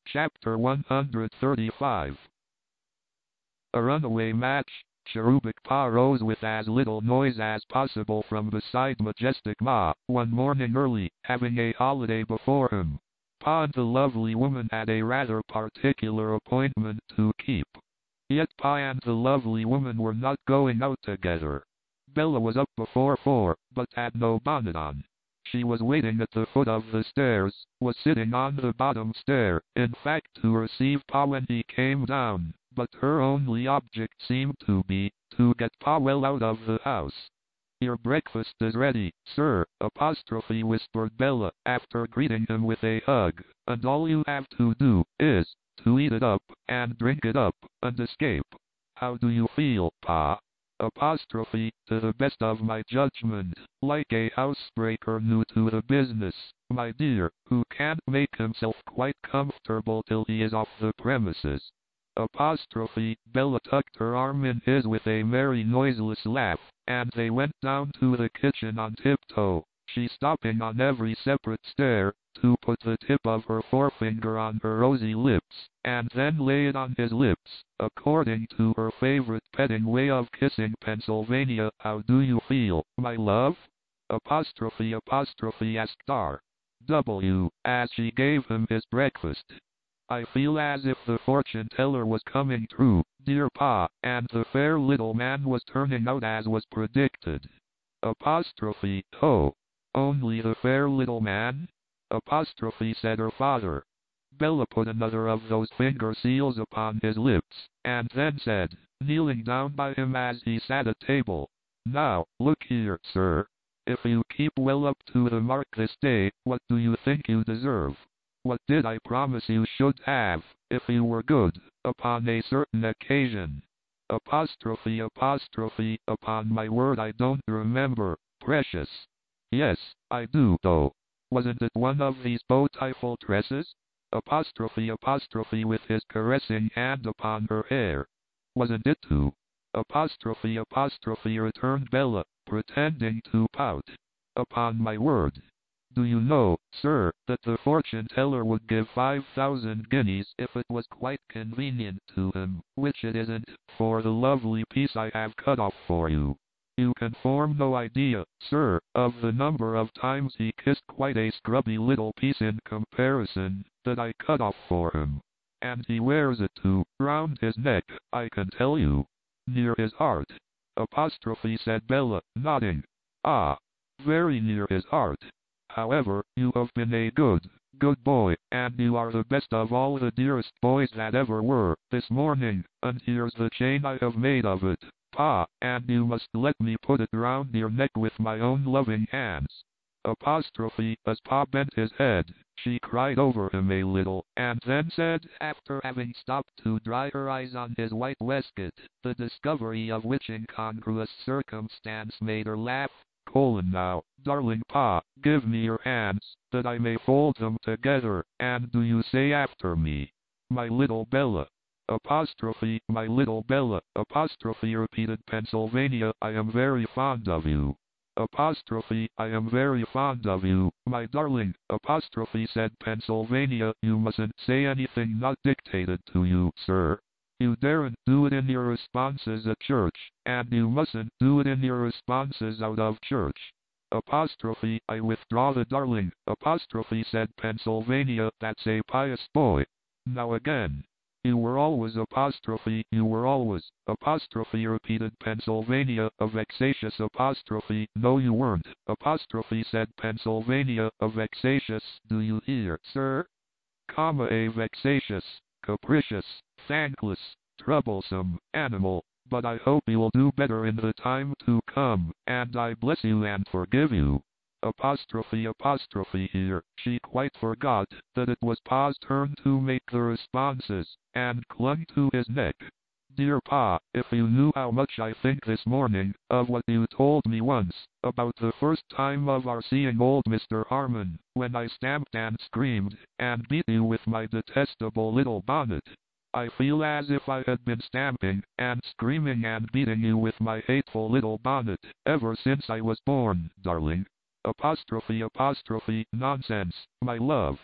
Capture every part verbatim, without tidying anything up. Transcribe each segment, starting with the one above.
Chapter one hundred thirty-five. A runaway match. Cherubic Pa rose with as little noise as possible from beside majestic Ma, one morning early, having a holiday before him. Pa and the lovely woman had a rather particular appointment to keep. Yet Pa and the lovely woman were not going out together. Bella was up before four, but had no bonnet on. She was waiting at the foot of the stairs, was sitting on the bottom stair, in fact to receive Pa when he came down, but her only object seemed to be, to get Pa well out of the house. "Your breakfast is ready, sir," apostrophe whispered Bella, after greeting him with a hug, "and all you have to do, is, to eat it up, and drink it up, and escape. How do you feel, Pa?" Apostrophe, "To the best of my judgment, like a housebreaker new to the business, my dear, who can't make himself quite comfortable till he is off the premises." Apostrophe, Bella tucked her arm in his with a merry noiseless laugh, and they went down to the kitchen on tiptoe, she stopping on every separate stair, to put the tip of her forefinger on her rosy lips, and then lay it on his lips, according to her favorite petting way of kissing Pennsylvania. "How do you feel, my love?" Apostrophe apostrophe asked R. W. as she gave him his breakfast. "I feel as if the fortune teller was coming true, dear Pa, and the fair little man was turning out as was predicted." Apostrophe, "Oh, only the fair little man?" Apostrophe said her father. Bella put another of those finger seals upon his lips, and then said, kneeling down by him as he sat at table, "Now, look here, sir. If you keep well up to the mark this day, what do you think you deserve? What did I promise you should have, if you were good, upon a certain occasion?" Apostrophe apostrophe, "Upon my word I don't remember, precious." "Yes, I do though. Wasn't it one of these beautiful tresses?" Apostrophe apostrophe with his caressing hand upon her hair. "Wasn't it too?" Apostrophe apostrophe returned Bella, pretending to pout. "Upon my word. Do you know, sir, that the fortune teller would give five thousand guineas if it was quite convenient to him, which it isn't, for the lovely piece I have cut off for you. You can form no idea, sir, of the number of times he kissed quite a scrubby little piece in comparison, that I cut off for him. And he wears it too, round his neck, I can tell you. Near his heart." Apostrophe said Bella, nodding. "Ah, very near his heart. However, you have been a good, good boy, and you are the best of all the dearest boys that ever were, this morning, and here's the chain I have made of it, Pa, and you must let me put it round your neck with my own loving hands." Apostrophe, as Pa bent his head, she cried over him a little, and then said, after having stopped to dry her eyes on his white waistcoat, the discovery of which incongruous circumstance made her laugh, "Colin now, darling Pa, give me your hands, that I may fold them together, and do you say after me, 'My little Bella.'" Apostrophe, "My little Bella," apostrophe repeated Pennsylvania, "I am very fond of you." Apostrophe, "I am very fond of you, my darling," apostrophe said Pennsylvania, "You mustn't say anything not dictated to you, sir. You daren't do it in your responses at church, and you mustn't do it in your responses out of church." Apostrophe, "I withdraw the darling," apostrophe said Pennsylvania, "That's a pious boy. Now again. You were always apostrophe, you were always, apostrophe repeated Pennsylvania, a vexatious apostrophe, "No you weren't," apostrophe said Pennsylvania, a vexatious, do you hear, sir? Comma a vexatious, capricious, thankless, troublesome animal, but I hope you will do better in the time to come, and I bless you and forgive you." Apostrophe apostrophe here, she quite forgot that it was Pa's turn to make the responses, and clung to his neck. "Dear Pa, if you knew how much I think this morning, of what you told me once, about the first time of our seeing old Mister Harmon, when I stamped and screamed, and beat you with my detestable little bonnet. I feel as if I had been stamping, and screaming and beating you with my hateful little bonnet, ever since I was born, darling." Apostrophe apostrophe, "Nonsense, my love.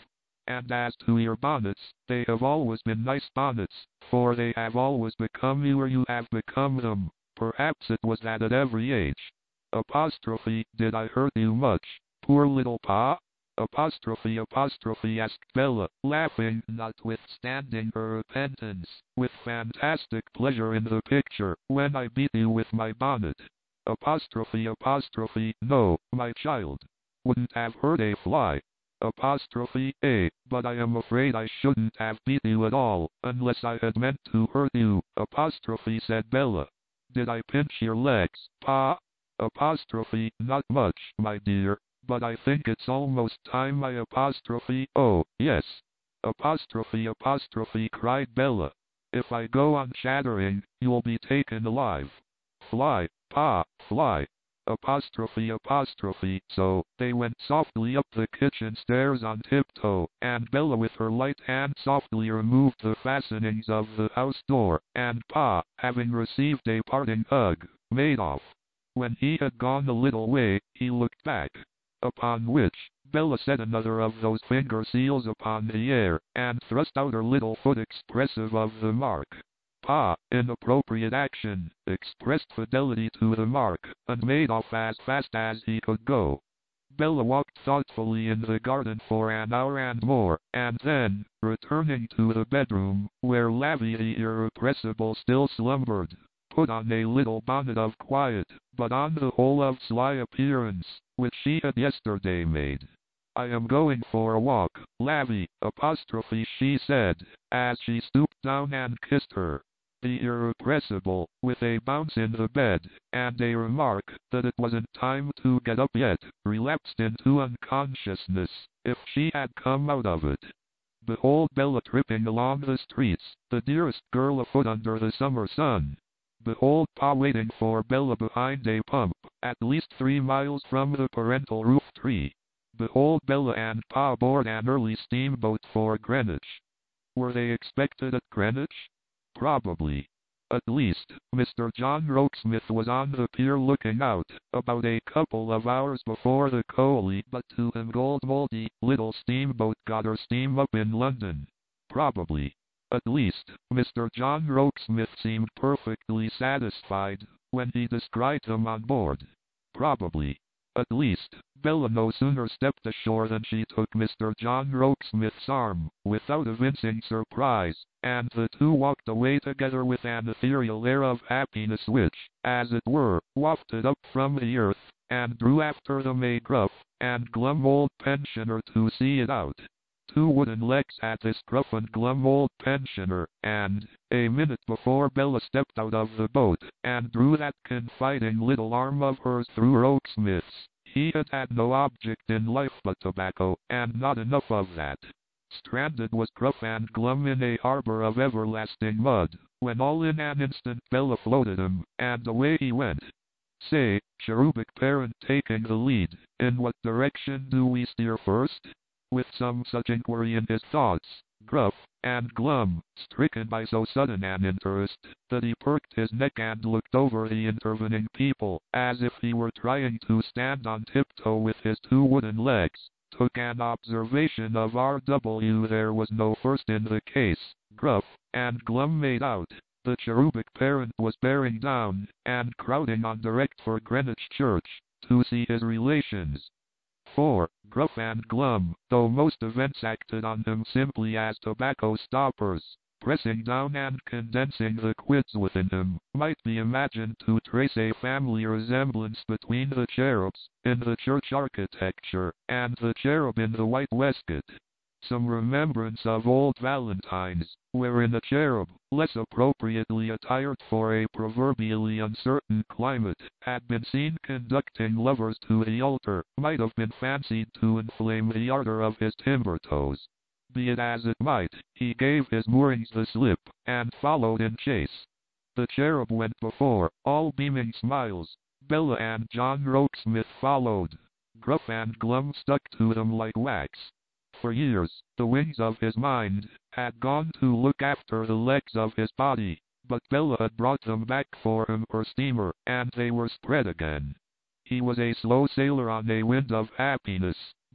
and as to your bonnets, they have always been nice bonnets, for they have always become you or you have become them. Perhaps it was that at every age. Apostrophe, did I hurt you much, poor little pa? Apostrophe apostrophe asked Bella, laughing, notwithstanding her repentance, with fantastic pleasure in the picture, when I beat you with my bonnet. Apostrophe apostrophe, no, my child. Wouldn't have hurt a fly. Apostrophe a, but I am afraid I shouldn't have beat you at all, unless I had meant to hurt you. Apostrophe said Bella. Did I pinch your legs, pa? Apostrophe, not much, my dear, but I think it's almost time I apostrophe, oh, yes. Apostrophe apostrophe cried Bella. If I go on chattering, you'll be taken alive. Fly, pa, fly. Apostrophe apostrophe. So, they went softly up the kitchen stairs on tiptoe, and Bella with her light hand softly removed the fastenings of the house door, and pa, having received a parting hug, made off. When he had gone a little way, he looked back. Upon which, Bella set another of those finger seals upon the air, and thrust out her little foot expressive of the mark. Pa, in appropriate action, expressed fidelity to the mark, and made off as fast as he could go. Bella walked thoughtfully in the garden for an hour and more, and then, returning to the bedroom, where Lavvy the irrepressible still slumbered, put on a little bonnet of quiet, but on the whole of sly appearance, which she had yesterday made. I am going for a walk, Lavvy, apostrophe she said, as she stooped down and kissed her. The irrepressible, with a bounce in the bed, and a remark that it wasn't time to get up yet, relapsed into unconsciousness, if she had come out of it. Behold Bella tripping along the streets, the dearest girl afoot under the summer sun. Behold pa waiting for Bella behind a pump, at least three miles from the parental roof tree. Behold Bella and pa aboard an early steamboat for Greenwich. Were they expected at Greenwich? Probably. At least, Mister John Rokesmith was on the pier looking out, about a couple of hours before the coaly but to him gold mouldy little steamboat got her steam up in London. Probably. At least, Mister John Rokesmith seemed perfectly satisfied when he descried him on board. Probably. At least, Bella no sooner stepped ashore than she took Mister John Rokesmith's arm, without evincing surprise, and the two walked away together with an ethereal air of happiness which, as it were, wafted up from the earth, and drew after them a gruff and glum old pensioner to see it out. Two wooden legs at this gruff and glum old pensioner, and, a minute before Bella stepped out of the boat, and drew that confiding little arm of hers through Rokesmith's, he had had no object in life but tobacco, and not enough of that. Stranded was gruff and glum in a harbor of everlasting mud, when all in an instant Bella floated him, and away he went. Say, cherubic parent taking the lead, in what direction do we steer first? With some such inquiry in his thoughts, gruff and glum, stricken by so sudden an interest, that he perked his neck and looked over the intervening people, as if he were trying to stand on tiptoe with his two wooden legs, took an observation of R W There was no first in the case, gruff and glum made out. The cherubic parent was bearing down, and crowding on direct for Greenwich Church, to see his relations. For, gruff and glum, though most events acted on him simply as tobacco stoppers, pressing down and condensing the quids within him, might be imagined to trace a family resemblance between the cherubs, in the church architecture, and the cherub in the white waistcoat. Some remembrance of old Valentine's, wherein a cherub, less appropriately attired for a proverbially uncertain climate, had been seen conducting lovers to the altar, might have been fancied to inflame the ardor of his timber toes. Be it as it might, he gave his moorings the slip, and followed in chase. The cherub went before, all beaming smiles. Bella and John Rokesmith followed. Gruff and glum stuck to them like wax. For years, the wings of his mind had gone to look after the legs of his body, but Bella had brought them back for him per steamer, and they were spread again. He was a slow sailor on a wind of happiness,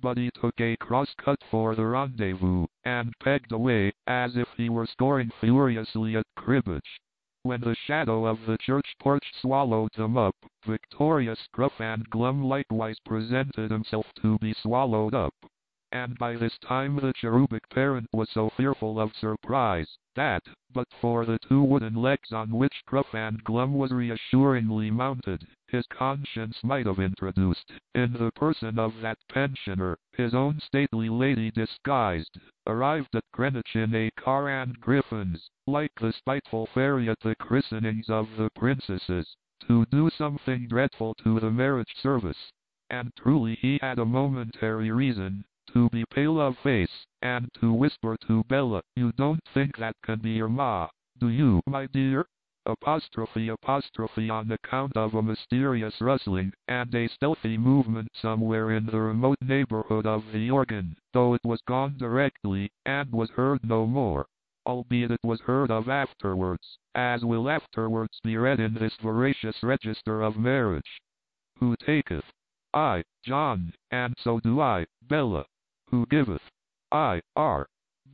but he took a cross-cut for the rendezvous, and pegged away, as if he were scoring furiously at cribbage. When the shadow of the church porch swallowed them up, victorious Gruff and Glum likewise presented himself to be swallowed up. And by this time the cherubic parent was so fearful of surprise, that, but for the two wooden legs on which Gruff and Glum was reassuringly mounted, his conscience might have introduced, in the person of that pensioner, his own stately lady disguised, arrived at Greenwich in a car and griffins, like the spiteful fairy at the christenings of the princesses, to do something dreadful to the marriage service. And truly he had a momentary reason to be pale of face, and to whisper to Bella, "You don't think that can be your ma, do you, my dear?" Apostrophe apostrophe on account of a mysterious rustling, and a stealthy movement somewhere in the remote neighborhood of the organ, though it was gone directly, and was heard no more. Albeit it was heard of afterwards, as will afterwards be read in this voracious register of marriage. Who taketh? I, John, and so do I, Bella. Who giveth? I, R.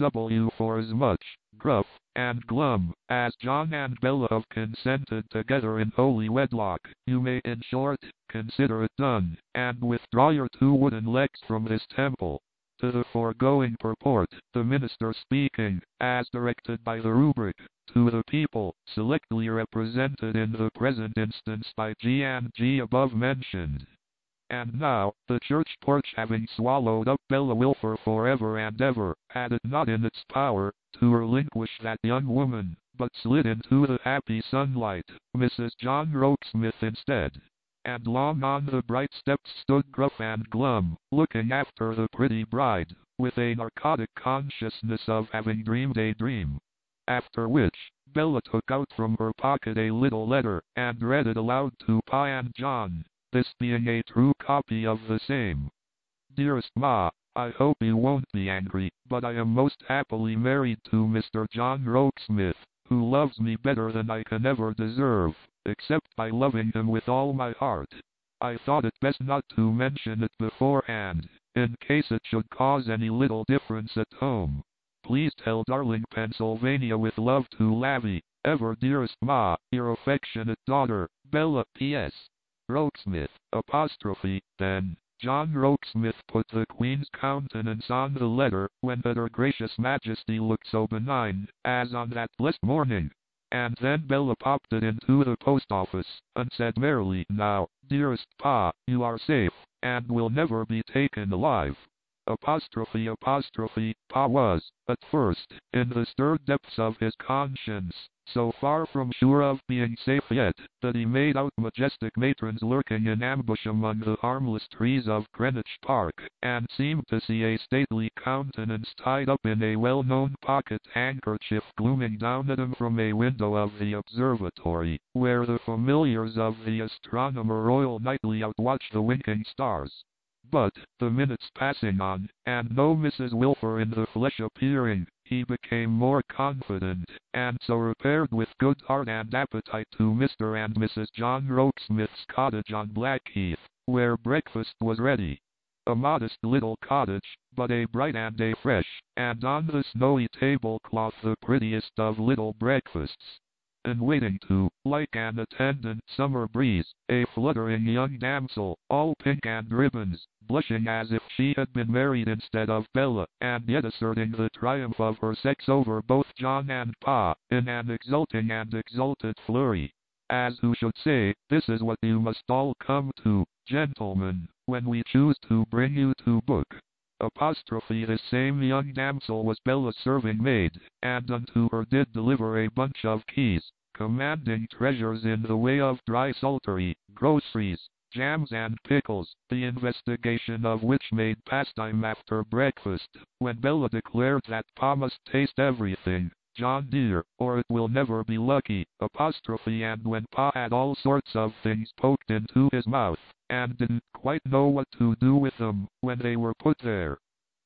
W. For as much, Gruff, and Glum, as John and Bella have consented together in holy wedlock, you may in short, consider it done, and withdraw your two wooden legs from this temple. To the foregoing purport, the minister speaking, as directed by the rubric, to the people, selectly represented in the present instance by G and G above mentioned. And now, the church porch having swallowed up Bella Wilfer forever and ever, had it not in its power to relinquish that young woman, but slid into the happy sunlight, Missus John Rokesmith instead. And long on the bright steps stood Gruff and Glum, looking after the pretty bride, with a narcotic consciousness of having dreamed a dream. After which, Bella took out from her pocket a little letter, and read it aloud to Pa and John, this being a true copy of the same. Dearest Ma, I hope you won't be angry, but I am most happily married to Mister John Rokesmith, who loves me better than I can ever deserve, except by loving him with all my heart. I thought it best not to mention it beforehand, in case it should cause any little difference at home. Please tell darling Pennsylvania with love to Lavvy, ever dearest Ma, your affectionate daughter, Bella. P S Rokesmith, apostrophe, then. John Rokesmith put the Queen's countenance on the letter, when that her gracious majesty looked so benign, as on that blessed morning. And then Bella popped it into the post office, and said merrily, "Now, dearest Pa, you are safe, and will never be taken alive." Apostrophe apostrophe, Pa was, at first, in the stirred depths of his conscience, so far from sure of being safe yet, that he made out majestic matrons lurking in ambush among the harmless trees of Greenwich Park, and seemed to see a stately countenance tied up in a well-known pocket handkerchief glooming down at him from a window of the observatory, where the familiars of the astronomer royal nightly outwatch the winking stars. But, the minutes passing on, and no Missus Wilfer in the flesh appearing, he became more confident, and so repaired with good heart and appetite to Mister and Missus John Rokesmith's cottage on Blackheath, where breakfast was ready. A modest little cottage, but a bright and a fresh, and on the snowy tablecloth the prettiest of little breakfasts. And waiting to, like an attendant summer breeze, a fluttering young damsel, all pink and ribbons, blushing as if she had been married instead of Bella, and yet asserting the triumph of her sex over both John and Pa, in an exulting and exalted flurry. As who should say, this is what you must all come to, gentlemen, when we choose to bring you to book. Apostrophe this same young damsel was Bella's serving maid, and unto her did deliver a bunch of keys, commanding treasures in the way of dry saltery, groceries, jams and pickles, the investigation of which made pastime after breakfast, when Bella declared that Pa must taste everything, John dear, or it will never be lucky, apostrophe and when Pa had all sorts of things poked into his mouth, and didn't quite know what to do with them, when they were put there.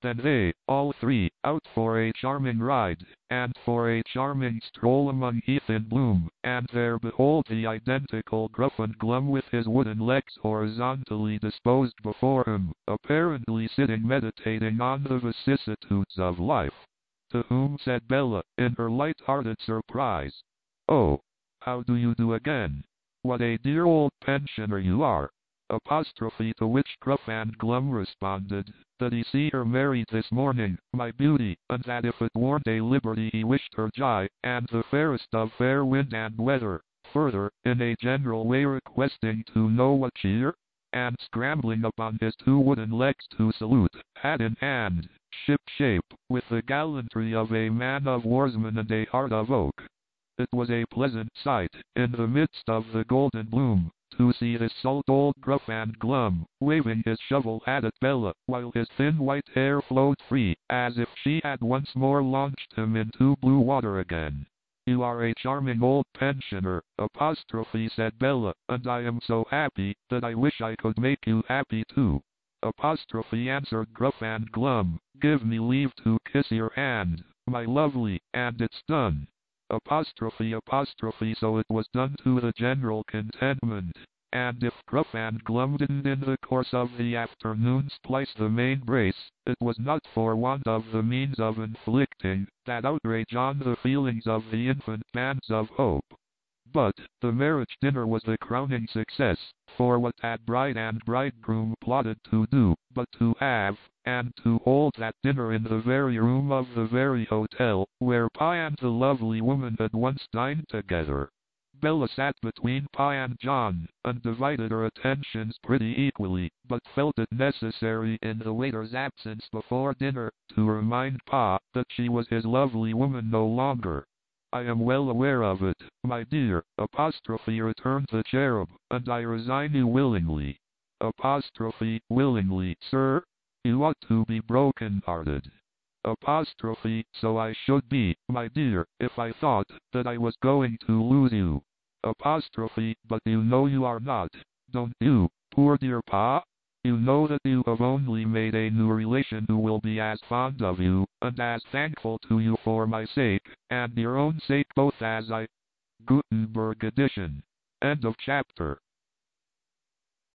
Then they, all three, out for a charming ride, and for a charming stroll among heath in bloom, and there behold the identical Gruff and Glum with his wooden legs horizontally disposed before him, apparently sitting meditating on the vicissitudes of life. To whom said Bella, in her light-hearted surprise, "Oh, how do you do again? What a dear old pensioner you are!" Apostrophe to which Gruff and Glum responded, "Did he see her married this morning, my beauty, and that if it warn't a liberty he wished her joy, and the fairest of fair wind and weather, further, in a general way requesting to know what cheer?" And scrambling upon his two wooden legs to salute, hat in hand, ship-shape, with the gallantry of a man of warsman and a heart of oak. It was a pleasant sight, in the midst of the golden bloom, to see this salt old Gruff and Glum, waving his shovel hat at Bella, while his thin white hair flowed free, as if she had once more launched him into blue water again. "You are a charming old pensioner," apostrophe said Bella, "and I am so happy, that I wish I could make you happy too." Apostrophe answered Gruff and Glum, "Give me leave to kiss your hand, my lovely, and it's done." Apostrophe apostrophe so it was done to the general contentment, and if Gruff and Glum didn't in the course of the afternoon splice the main brace, it was not for want of the means of inflicting that outrage on the feelings of the infant bands of hope. But the marriage dinner was the crowning success, for what had bride and bridegroom plotted to do, but to have, and to hold that dinner in the very room of the very hotel, where Pa and the lovely woman had once dined together. Bella sat between Pa and John, and divided her attentions pretty equally, but felt it necessary in the waiter's absence before dinner, to remind Pa that she was his lovely woman no longer. "I am well aware of it, my dear," apostrophe returned the cherub, "and I resign you willingly." Apostrophe, "Willingly, sir? You ought to be broken-hearted." Apostrophe, "So I should be, my dear, if I thought that I was going to lose you." Apostrophe, "But you know you are not, don't you, poor dear Pa? You know that you have only made a new relation who will be as fond of you, and as thankful to you for my sake, and your own sake both as I... Gutenberg edition. End of chapter.